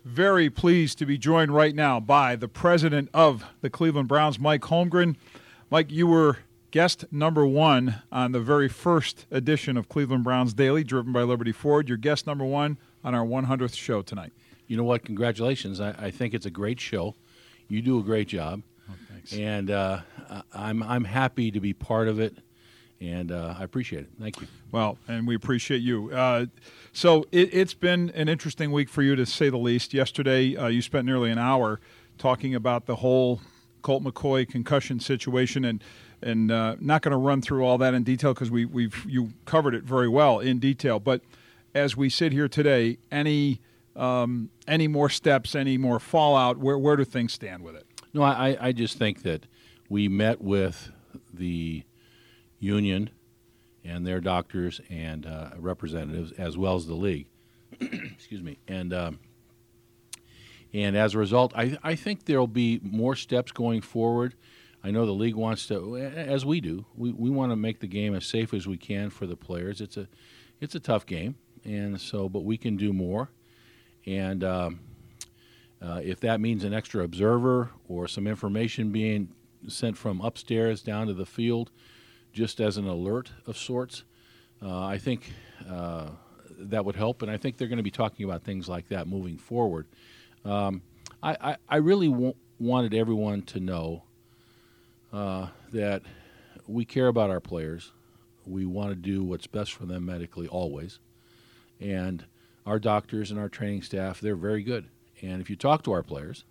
Very pleased to be joined right now by the president of the Cleveland Browns, Mike Holmgren. Mike, you were guest number one on the very first edition of Cleveland Browns Daily, driven by Liberty Ford. You're guest number one on our 100th show tonight. You know what? Congratulations. I think it's a great show. You do a great job. Oh, thanks. And I'm happy to be part of it, and I appreciate it. Thank you. Well, and we appreciate you. So it's been an interesting week for you, to say the least. Yesterday, you spent nearly an hour talking about the whole Colt McCoy concussion situation, and not going to run through all that in detail because you covered it very well in detail. But as we sit here today, any more steps, any more fallout? Where do things stand with it? No, I just think that we met with the union and their doctors and representatives, as well as the league. Excuse me. And as a result, I think there will be more steps going forward. I know the league wants to, as we do, we want to make the game as safe as we can for the players. It's a tough game, and so, but we can do more. And if that means an extra observer or some information being sent from upstairs down to the field, just as an alert of sorts, I think that would help. And I think they're going to be talking about things like that moving forward. I really wanted everyone to know that we care about our players. We want to do what's best for them medically always. And our doctors and our training staff, they're very good. And if you talk to our players,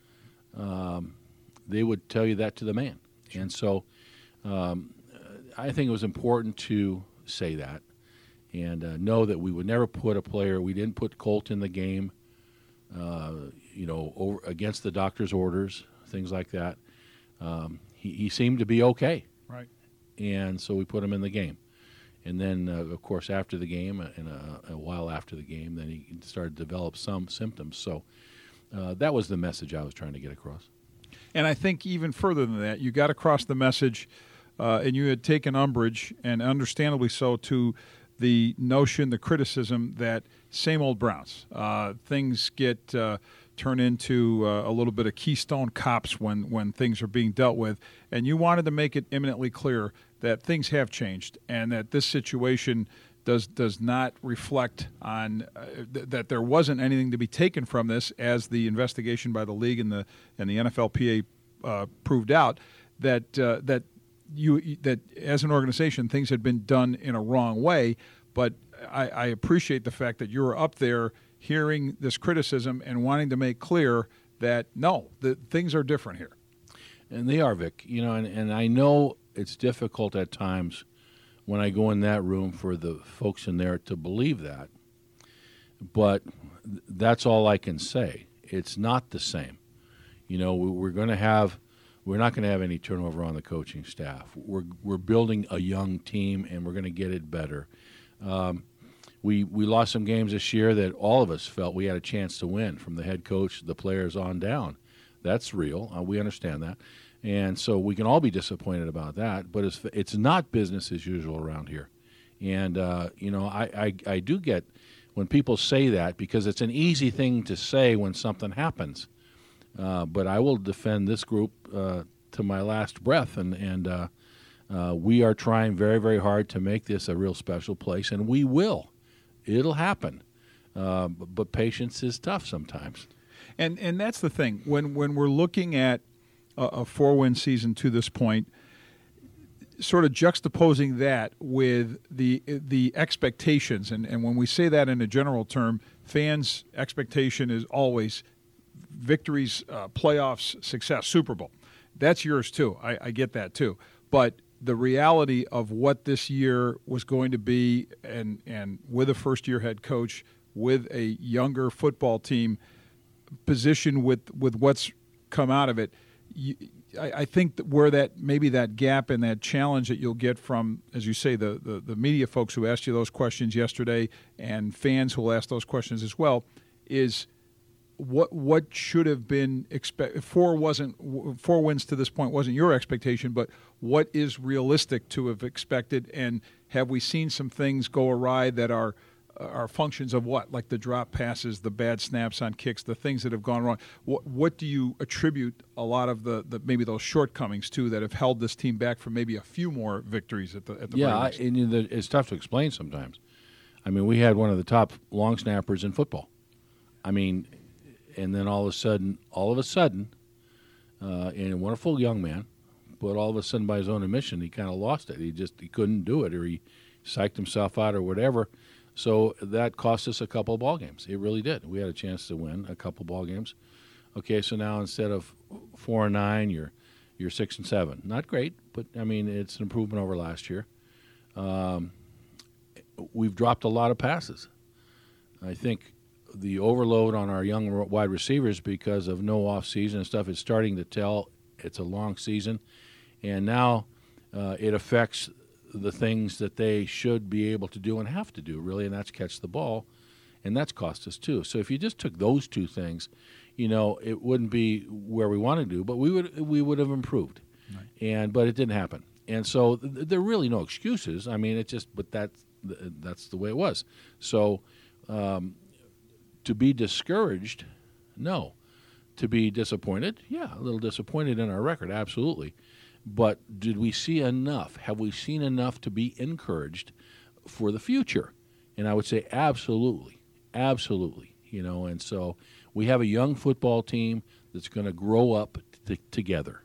they would tell you that to the man. And so I think it was important to say that and know that we would never put a player, we didn't put Colt in the game, over against the doctor's orders, things like that. He seemed to be okay. Right. And so we put him in the game. And then, of course, after the game, and a while after the game, then he started to develop some symptoms. So that was the message I was trying to get across. And I think even further than that, you got across the message, and you had taken umbrage, and understandably so, to the notion, the criticism that same old Browns. Things get turned into a little bit of Keystone Cops when things are being dealt with. And you wanted to make it eminently clear that things have changed and that this situation does not reflect on that there wasn't anything to be taken from this, as the investigation by the league and the NFLPA proved out, that as an organization things had been done in a wrong way. But I appreciate the fact that you were up there hearing this criticism and wanting to make clear that no, things are different here. And they are, Vic. And I know it's difficult at times when I go in that room for the folks in there to believe that. But that's all I can say. It's not the same. We're not going to have any turnover on the coaching staff. We're building a young team, and we're going to get it better. We lost some games this year that all of us felt we had a chance to win, from the head coach, the players on down. That's real. We understand that. And so we can all be disappointed about that, but it's not business as usual around here. And, I do get when people say that, because it's an easy thing to say when something happens. But I will defend this group to my last breath, and we are trying very, very hard to make this a real special place, and we will. It'll happen. But patience is tough sometimes. And that's the thing. When we're looking at a 4-win season to this point, sort of juxtaposing that with the expectations, and when we say that in a general term, fans' expectation is always victories, playoffs, success, Super Bowl. That's yours too. I get that too. But the reality of what this year was going to be, and with a first-year head coach, with a younger football team, positioned with what's come out of it, I think that where that maybe that gap and that challenge that you'll get from, as you say, the media folks who asked you those questions yesterday and fans who will ask those questions as well, is what should have been expected. 4 wins to this point wasn't your expectation, but what is realistic to have expected, and have we seen some things go awry that are are functions of what? Like the drop passes, the bad snaps on kicks, the things that have gone wrong. What do you attribute a lot of the maybe those shortcomings to that have held this team back from maybe a few more victories at the Yeah, very least? it's tough to explain sometimes. I mean, we had one of the top long snappers in football. I mean, and then all of a sudden, and a wonderful young man, but all of a sudden by his own admission, he kind of lost it. He couldn't do it, or he psyched himself out or whatever. So that cost us a couple of ball games. It really did. We had a chance to win a couple of ball games. Okay, so now instead of 4-9, you're 6-7. Not great, but I mean it's an improvement over last year. We've dropped a lot of passes. I think the overload on our young wide receivers because of no off season and stuff is starting to tell. It's a long season, and now it affects the things that they should be able to do and have to do, really, and that's catch the ball, and that's cost us too. So if you just took those two things, it wouldn't be where we want to do, but we would have improved, right. But it didn't happen, and so there are really no excuses. I mean, but that's the way it was. So to be discouraged, no. To be disappointed, yeah, a little disappointed in our record, absolutely. But did we see enough? Have we seen enough to be encouraged for the future? And I would say absolutely, absolutely. And so we have a young football team that's going to grow up together.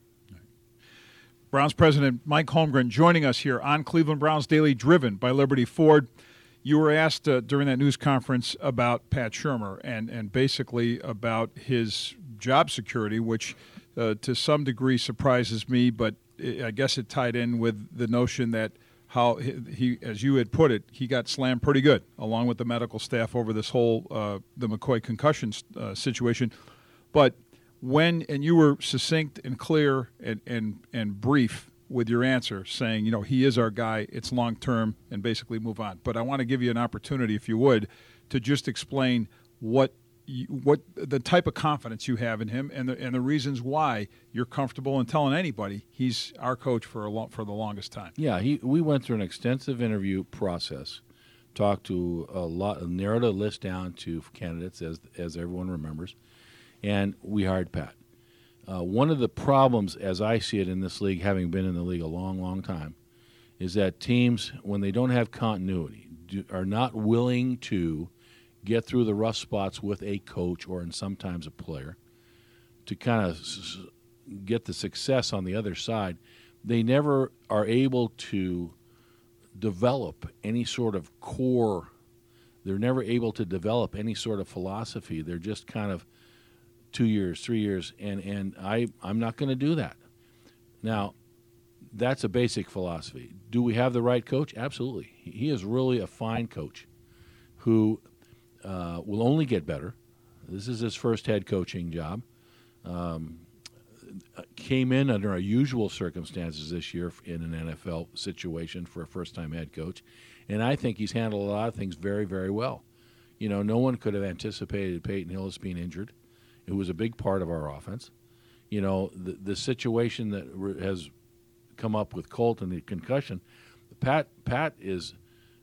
Browns president Mike Holmgren joining us here on Cleveland Browns Daily, driven by Liberty Ford. You were asked during that news conference about Pat Shurmur and basically about his job security, which to some degree surprises me, but I guess it tied in with the notion that how he, as you had put it, he got slammed pretty good, along with the medical staff over this whole the McCoy concussion situation. But and you were succinct and clear and brief with your answer, saying, he is our guy, it's long term, and basically move on. But I want to give you an opportunity, if you would, to just explain what the type of confidence you have in him and the reasons why you're comfortable in telling anybody he's our coach for the longest time. Yeah, we went through an extensive interview process, talked to narrowed a list down to candidates as everyone remembers, and we hired Pat. One of the problems, as I see it in this league, having been in the league a long, long time, is that teams, when they don't have continuity, are not willing to get through the rough spots with a coach or sometimes a player to kind of get the success on the other side. They never are able to develop any sort of core. They're never able to develop any sort of philosophy. They're just kind of 2 years, 3 years, and I'm not going to do that. Now, that's a basic philosophy. Do we have the right coach? Absolutely. He is really a fine coach who will only get better. This is his first head coaching job. Came in under unusual circumstances this year in an NFL situation for a first-time head coach, and I think he's handled a lot of things very, very well. No one could have anticipated Peyton Hillis being injured. It was a big part of our offense. The situation that has come up with Colt and the concussion, Pat is,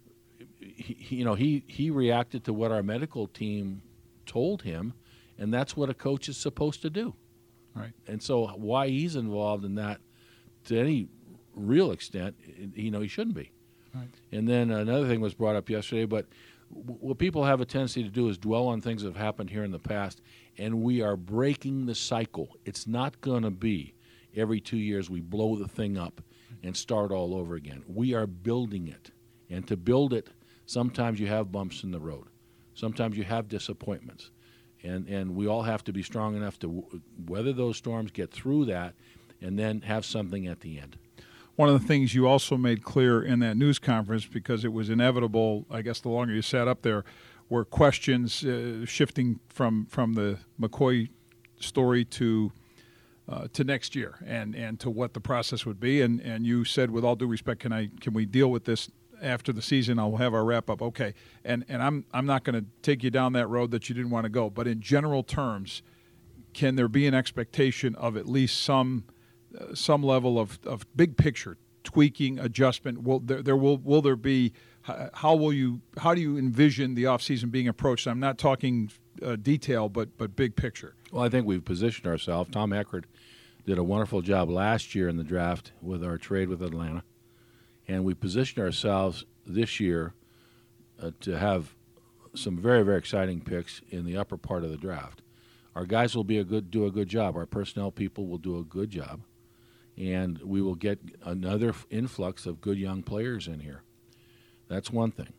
he reacted to what our medical team told him, and that's what a coach is supposed to do. Right. And so why he's involved in that to any real extent, he shouldn't be. Right. And then another thing was brought up yesterday, but what people have a tendency to do is dwell on things that have happened here in the past, and we are breaking the cycle. It's not going to be every 2 years we blow the thing up and start all over again. We are building it, and to build it, sometimes you have bumps in the road. Sometimes you have disappointments, and we all have to be strong enough to weather those storms, get through that, and then have something at the end. One of the things you also made clear in that news conference, because it was inevitable, I guess the longer you sat up there, were questions shifting from the McCoy story to next year and to what the process would be. And you said, with all due respect, can we deal with this after the season? I'll have our wrap up. Okay. And I'm not going to take you down that road that you didn't want to go. But in general terms, can there be an expectation of at least some level of big picture tweaking, adjustment? Will there be how do you envision the offseason being approached? I'm not talking detail, but big picture. Well, I think we've positioned ourselves. Tom Eckert did a wonderful job last year in the draft with our trade with Atlanta, and we positioned ourselves this year to have some very, very exciting picks in the upper part of the draft. Our guys will do a good job. Our personnel people will do a good job, and we will get another influx of good young players in here. That's one thing.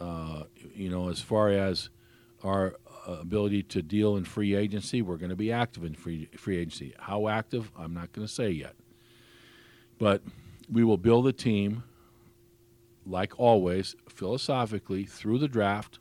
As far as our ability to deal in free agency, we're going to be active in free agency. How active, I'm not going to say yet. But we will build a team, like always, philosophically through the draft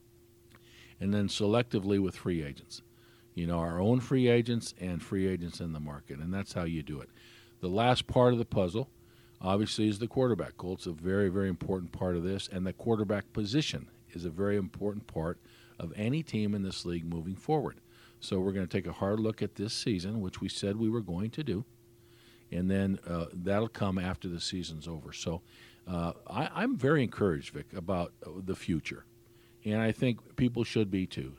and then selectively with free agents. Our own free agents and free agents in the market, and that's how you do it. The last part of the puzzle, obviously, is the quarterback. Colt's a very, very important part of this, and the quarterback position is a very important part of any team in this league moving forward. So we're going to take a hard look at this season, which we said we were going to do, and then that'll come after the season's over. So I'm very encouraged, Vic, about the future, and I think people should be too.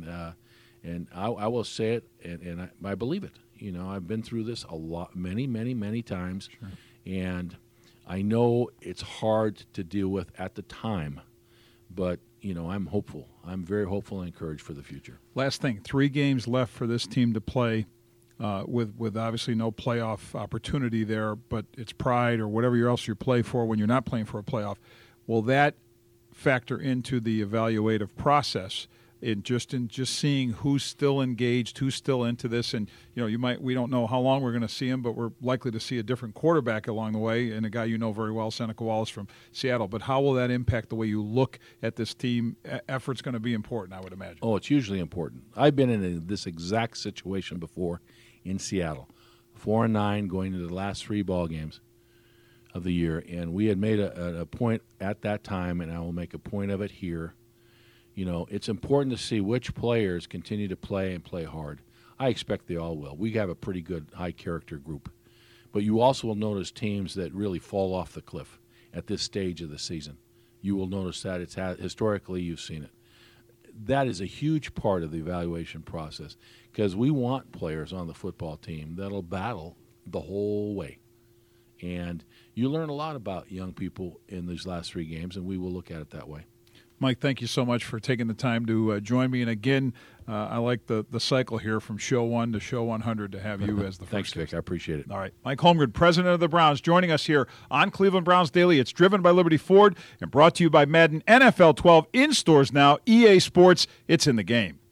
And I will say it, and I believe it. I've been through this a lot, many, many, many times, sure. And I know it's hard to deal with at the time, but I'm hopeful. I'm very hopeful and encouraged for the future. Last thing, 3 games left for this team to play, with obviously no playoff opportunity there, but it's pride or whatever else you play for when you're not playing for a playoff. Will that factor into the evaluative process in just seeing who's still engaged, who's still into this? And we don't know how long we're going to see him, but we're likely to see a different quarterback along the way, and a guy very well, Seneca Wallace from Seattle. But how will that impact the way you look at this team? Effort's going to be important, I would imagine. Oh, it's hugely important. I've been in this exact situation before in Seattle, 4-9 going into the last 3 ball games of the year, and we had made a point at that time, and I will make a point of it here. It's important to see which players continue to play and play hard. I expect they all will. We have a pretty good high-character group. But you also will notice teams that really fall off the cliff at this stage of the season. You will notice that. Historically, you've seen it. That is a huge part of the evaluation process because we want players on the football team that'll battle the whole way. And you learn a lot about young people in these last 3 games, and we will look at it that way. Mike, thank you so much for taking the time to join me. And again, I like the cycle here from show 1 to show 100 to have you as the first Thanks, Vic. I appreciate it. All right. Mike Holmgren, president of the Browns, joining us here on Cleveland Browns Daily. It's driven by Liberty Ford and brought to you by Madden NFL 12 in stores now. EA Sports, it's in the game.